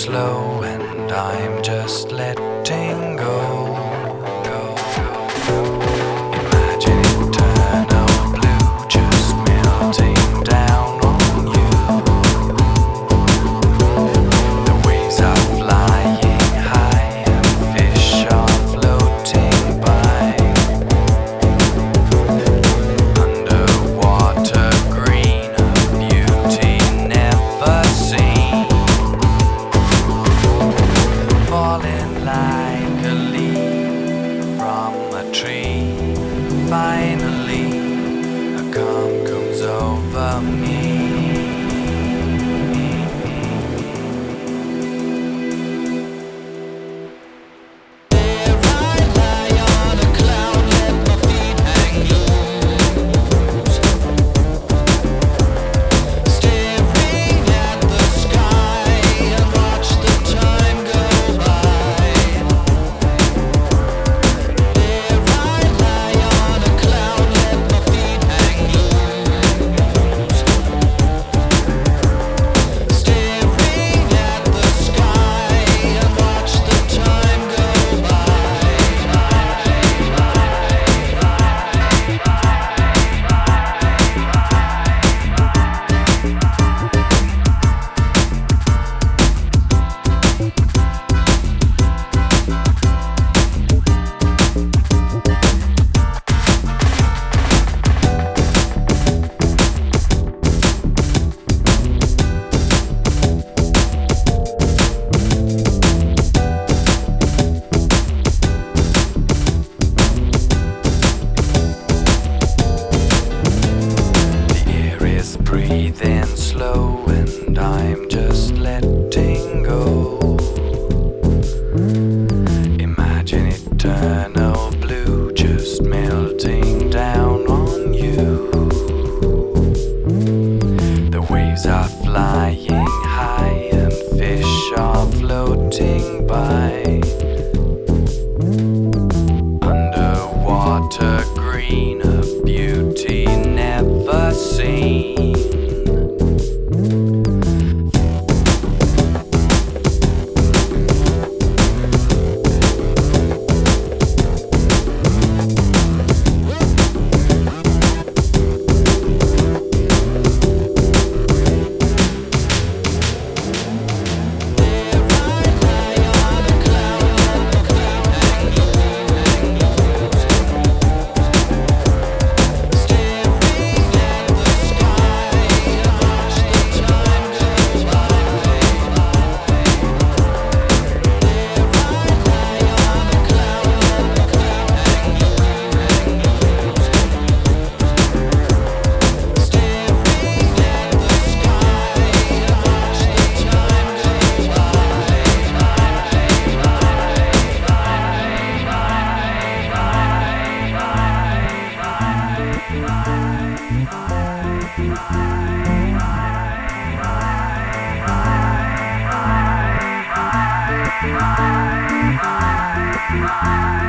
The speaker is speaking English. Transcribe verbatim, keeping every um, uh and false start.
slow, and I'm just letting go. Go, go, go. Imagine eternal blue just melting down on you. The waves are flying high and fish are floating by. Underwater green, a beauty never seen. Falling like a leaf from a tree. Finally, a calm comes over me. Breathing slow, and I'm just letting go. Imagine eternal blue just melting down on you. The waves are flying high and fish are floating by. Underwater green, a beauty never seen. Bye.